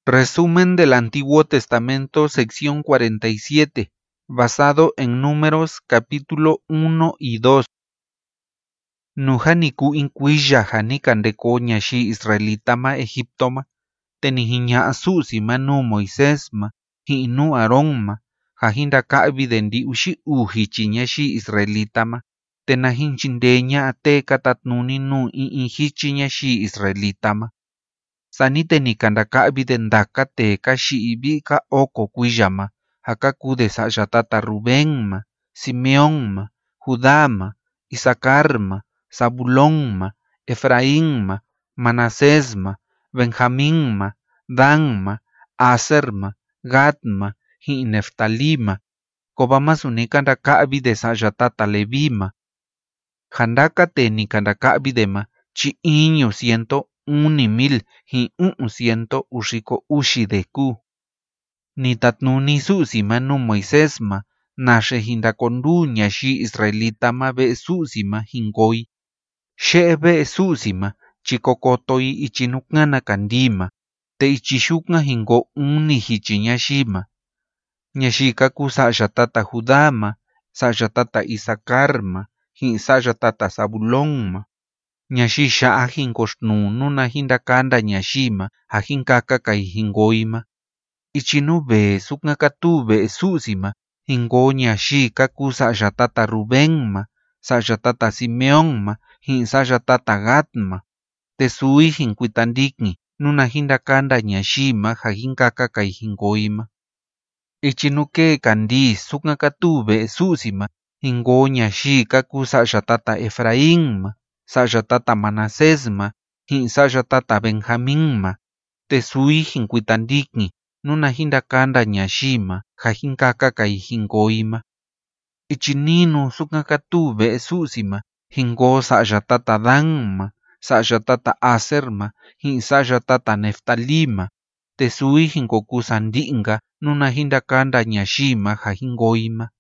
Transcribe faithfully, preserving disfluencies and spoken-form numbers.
Resumen del Antiguo Testamento, sección cuarenta y siete, basado en Números capítulo uno y dos. Nuhaniku inquilla hanikandeko ñashi israelitama Egiptoma, tenihiña asusima nu Moisésma, hinu Arónma, jahinda ka'vi dendi ushi uhichi ñashi israelitama, tenahinchindeña ate katatnuni nu i'ihichi ñashi israelitama. Saniteni kandaka'vi dendaka teka xi'ivi ka oko kuiyama, hakaku de sa'yatata Rubenma, Simeonma, Judama, Isacarma, Zabulonma, Efraínma, Manasesma, Benjamínma, Danma, Aserma, Gadma, hi Neftalima, kobama suni kandaka'vi de sa'yatata Levima. Handaka teni kandaka'vi dema chi'iño ciento uni mil hi u'un ciento uxiko uxi deku. Nitatnuni su'sima nu Moisésma, naxe hindakondu ñaxi israelitama ve'e su'sima hinkoi. Xe'e ve'e su'sima chikokotoi ichinuk'ana kandima, te ichixuk'a hinko uni hichi ñaxima. Ñaxikaku sa'yatata Judama, sa'yatata Isacarma, hi sa'yatata Zabulonma. Ñaxi xa'a hinkoxnununa hindakanda ñaxima hajinkaka kai hinkoima. Ichinu ve'e suk'akatu ve'e su'sima hinko ñaxi kaku sa'yatata Rubenma, sa'yatata Simeonma, hi sa'yatata Gadma. Tesui hinkuitandik'i nuna hindakanda ñaxima hajinkaka kai hinkoima. Ichinuke kandi suk'akatu ve'e su'sima hinko ñaxi kaku sa'yatata Efraínma, sa'yatata Manasésma, hi sa'yatata Benjamínma. Tesui hinkuitandik'i nuna hindakanda ñaxima hajinkaka kai hinkoima. Ichininu suk'akatu ve'e su'sima hinko sa'yatata Danma, sa'yatata Aserma, hi sa'yatata Neftalima. Tesui hinkoku sandi'nga nuna hindakanda ñaxima hahinkoima.